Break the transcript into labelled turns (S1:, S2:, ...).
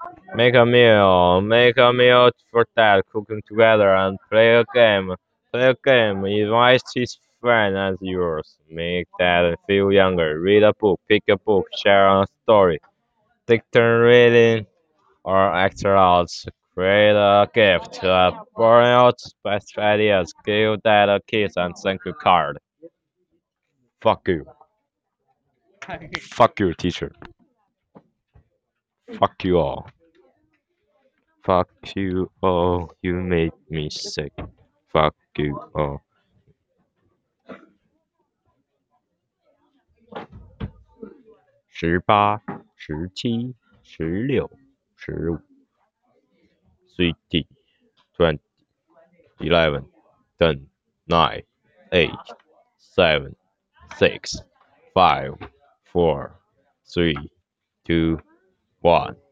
S1: Make a meal for dad, cooking together and play a game. Play a game, invite his friend as yours. Make dad feel younger. Read a book, pick a book, share a story. Take turn reading or act out. Create a gift. Borrow out best ideas. Give dad a kiss and thank you card. Fuck you. Fuck you, teacher. Fuck you all. Fuck you all. You made me sick. Fuck you all.18、17、16、15 20, 20, 11, 10, 9, 8, 7, 6, 5, 4, 3, 2, 1.